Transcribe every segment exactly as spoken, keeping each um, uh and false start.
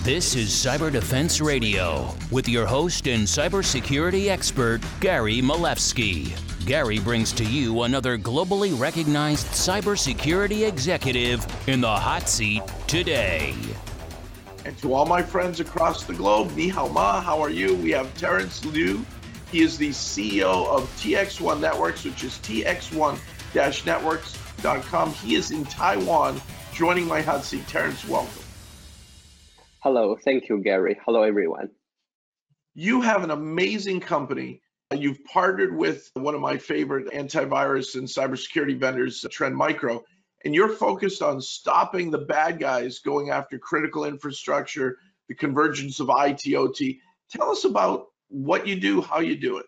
This is Cyber Defense Radio with your host and cybersecurity expert, Gary Malevsky. Gary brings to you another globally recognized cybersecurity executive in the hot seat today. And to all my friends across the globe, ni hao ma, how are you? We have Terrence Liu. He is the C E O of T X one Networks, which is T X one networks dot com. He is in Taiwan, joining my hot seat. Terrence, welcome. Hello, thank you, Gary. Hello, everyone. You have an amazing company. You've partnered with one of my favorite antivirus and cybersecurity vendors, Trend Micro, and you're focused on stopping the bad guys going after critical infrastructure, the convergence of I T O T. Tell us about what you do, how you do it.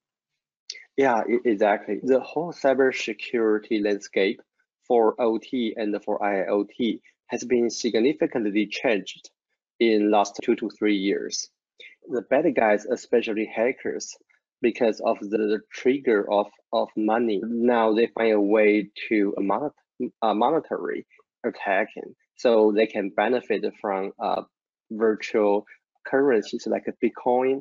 Yeah, exactly. The whole cybersecurity landscape for O T and for I I O T has been significantly changed in last two to three years. The bad guys, especially hackers, because of the, the trigger of, of money, now they find a way to monet, uh, monetary attacking, so they can benefit from uh, virtual currencies like Bitcoin.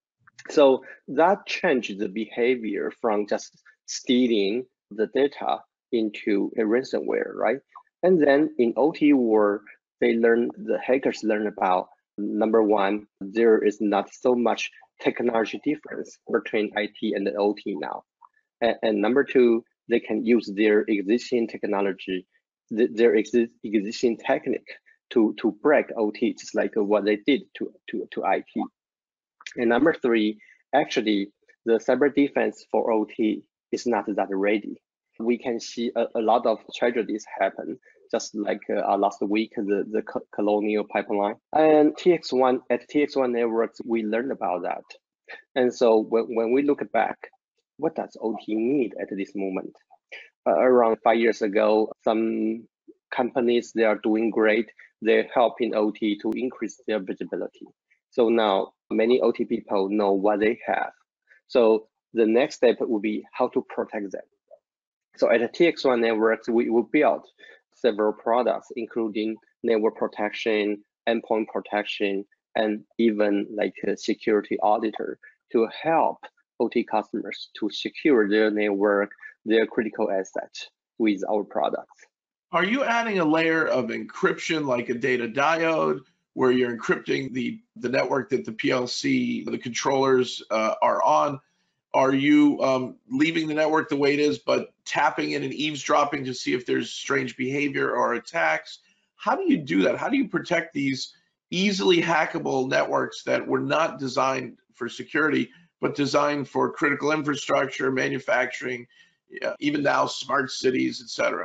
So that changed the behavior from just stealing the data into a ransomware, right? And then in O T world, they learn, the hackers learn about, number one, there is not so much technology difference between I T and the O T now. And, and number two, they can use their existing technology, th their exi existing technique to, to break O T, just like what they did to, to, to I T. And number three, actually, the cyber defense for O T is not that ready. We can see a, a lot of tragedies happen, just like uh, last week, the, the Colonial Pipeline. And T X one, at T X one Networks, we learned about that. And so when, when we look back, what does O T need at this moment? Uh, around five years ago, some companies, they are doing great. They're helping O T to increase their visibility. So now many O T people know what they have. So the next step will be how to protect them. So at T X one Networks, we will build several products, including network protection, endpoint protection, and even like a security auditor to help O T customers to secure their network, their critical assets with our products. Are you adding a layer of encryption like a data diode, where you're encrypting the, the network that the P L C, the controllers uh, are on? Are you um, leaving the network the way it is, but tapping in and eavesdropping to see if there's strange behavior or attacks? How do you do that? How do you protect these easily hackable networks that were not designed for security, but designed for critical infrastructure, manufacturing, yeah, even now smart cities, et cetera?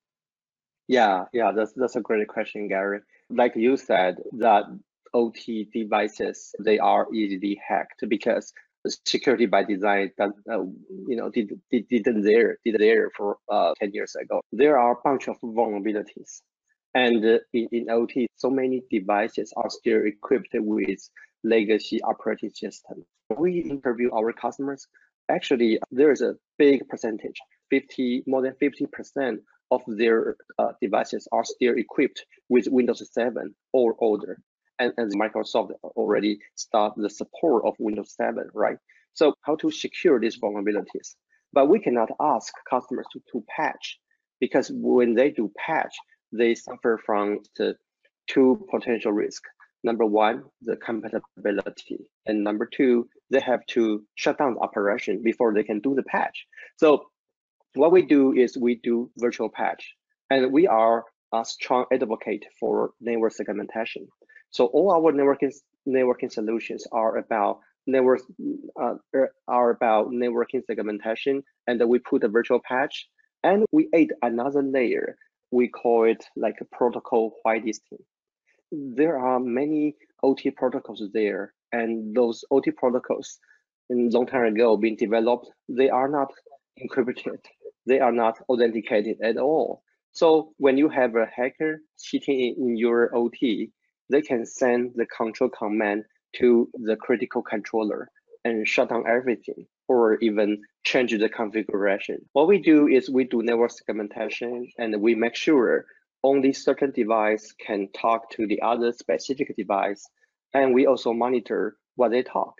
Yeah, yeah, that's that's a great question, Gary. Like you said, that O T devices, they are easily hacked because security by design that uh, you know did, did didn't there did there for uh, ten years ago. There are a bunch of vulnerabilities, and uh, in, in O T, so many devices are still equipped with legacy operating systems. We interview our customers. Actually, there is a big percentage, fifty more than fifty percent of their uh, devices are still equipped with Windows seven or older. And, and Microsoft already started the support of Windows seven, right? So how to secure these vulnerabilities? But we cannot ask customers to, to patch, because when they do patch, they suffer from the two potential risks. Number one, the compatibility. And number two, they have to shut down the operation before they can do the patch. So what we do is we do virtual patch, and we are a strong advocate for network segmentation. So all our networking networking solutions are about network uh, are about networking segmentation, and we put a virtual patch, and we add another layer. We call it like a protocol whitelisting. There are many O T protocols there, and those O T protocols, in long time ago being developed, they are not encrypted. They are not authenticated at all. So when you have a hacker cheating in your O T, they can send the control command to the critical controller and shut down everything, or even change the configuration. What we do is we do network segmentation, and we make sure only certain device can talk to the other specific device, and we also monitor what they talk.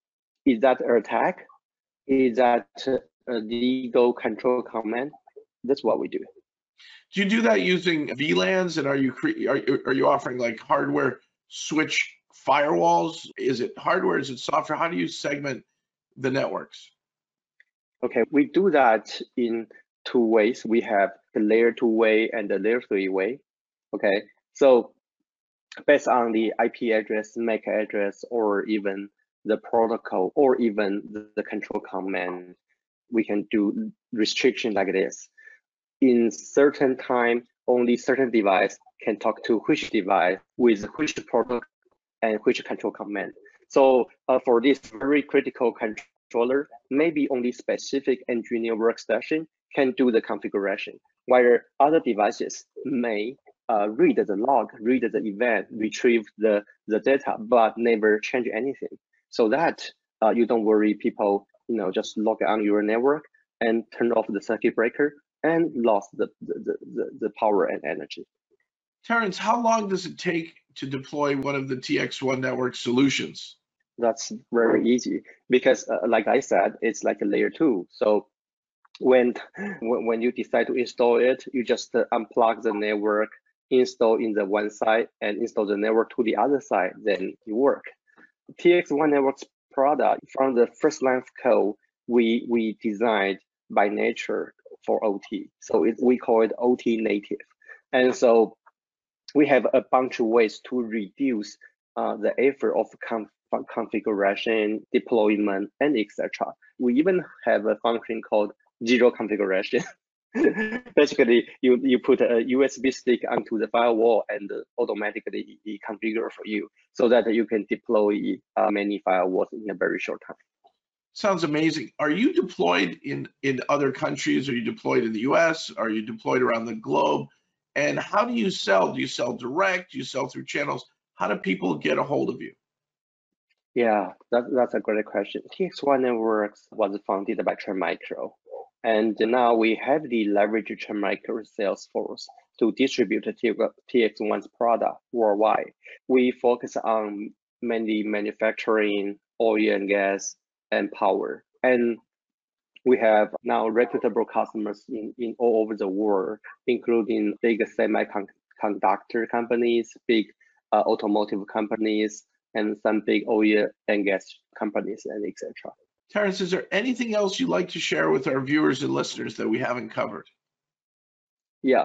Is that an attack? Is that a legal control command? That's what we do. Do you do that using V LANs, and are you cre- are, are you offering like hardware switch firewalls? Is it hardware? Is it software? How do you segment the networks? Okay, we do that in two ways. We have the layer two way and the layer three way. Okay, so based on the I P address, M A C address, or even the protocol, or even the, the control command, we can do restriction like this. In certain time, only certain device can talk to which device with which protocol and which control command. So uh, for this very critical controller, maybe only specific engineer workstation can do the configuration, while other devices may uh, read the log, read the event, retrieve the, the data, but never change anything. So that uh, you don't worry, people you know, just log on your network and turn off the circuit breaker and lost the, the, the, the power and energy. Terrence, how long does it take to deploy one of the T X one network solutions? That's very easy because, uh, like I said, it's like a layer two. So when when you decide to install it, you just uh, unplug the network, install in the one side, and install the network to the other side. Then you work. T X one Networks product, from the first line of code, we we designed by nature for O T. So it, we call it O T native, and so we have a bunch of ways to reduce uh, the effort of conf configuration, deployment, and et cetera. We even have a function called zero configuration. Basically, you, you put a U S B stick onto the firewall and automatically it configure for you so that you can deploy uh, many firewalls in a very short time. Sounds amazing. Are you deployed in, in other countries? Are you deployed in the U S? Are you deployed around the globe? And how do you sell? Do you sell direct? Do you sell through channels? How do people get a hold of you? Yeah, that, that's a great question. T X one Networks was founded by Trend Micro. And now we heavily leverage Trend Micro sales force to distribute T X one's product worldwide. We focus on mainly manufacturing, oil and gas, and power. And we have now reputable customers in, in all over the world, including big semiconductor companies, big uh, automotive companies, and some big oil and gas companies, and et cetera. Terrence, is there anything else you'd like to share with our viewers and listeners that we haven't covered? Yeah.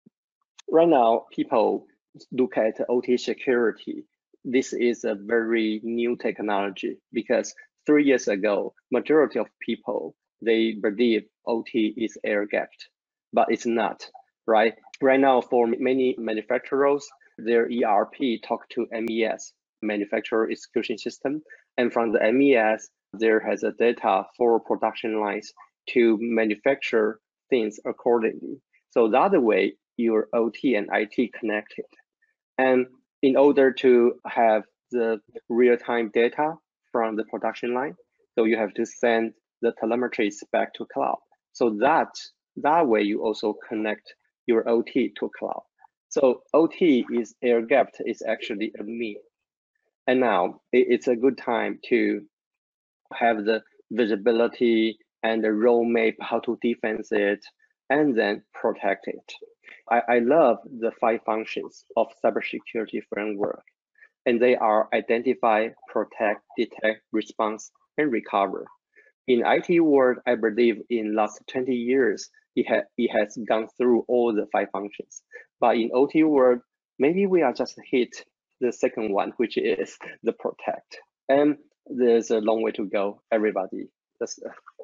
Right now, people look at O T security. This is a very new technology because three years ago, majority of people, they believe O T is air-gapped, but it's not, right? Right now, for many manufacturers, their E R P talk to M E S, Manufacturer Execution System, and from the M E S, there has a data for production lines to manufacture things accordingly. So that way, your O T and I T connected. And in order to have the real-time data from the production line, so you have to send the telemetries back to cloud. So that, that way you also connect your O T to cloud. So O T is air-gapped, is actually a myth. And now it's a good time to have the visibility and the roadmap, how to defend it, and then protect it. I, I love the five functions of cybersecurity framework, and they are identify, protect, detect, response, and recover. In I T world, I believe in last twenty years, it, ha it has gone through all the five functions. But in O T world, maybe we are just hit the second one, which is the protect. And there's a long way to go, everybody. Let's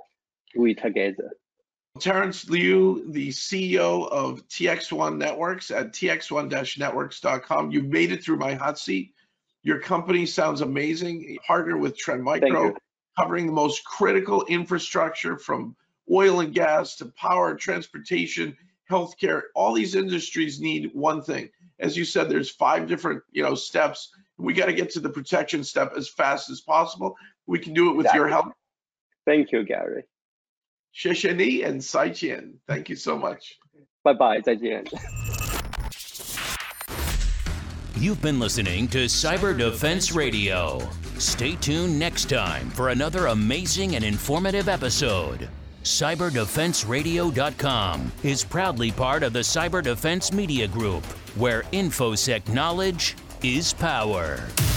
do it together. Terrence Liu, the C E O of T X one Networks at T X one networks dot com. You made it through my hot seat. Your company sounds amazing. You partner with Trend Micro, covering the most critical infrastructure from oil and gas to power, transportation, healthcare. All these industries need one thing. As you said, there's five different, you know, steps. We got to get to the protection step as fast as possible. We can do it with exactly. your help. Thank you, Gary. 谢谢你 and 再见. Thank you so much. Bye bye, 再见. You've been listening to Cyber Defense Radio. Stay tuned next time for another amazing and informative episode. cyber defense radio dot com is proudly part of the Cyber Defense Media Group, where InfoSec knowledge is power.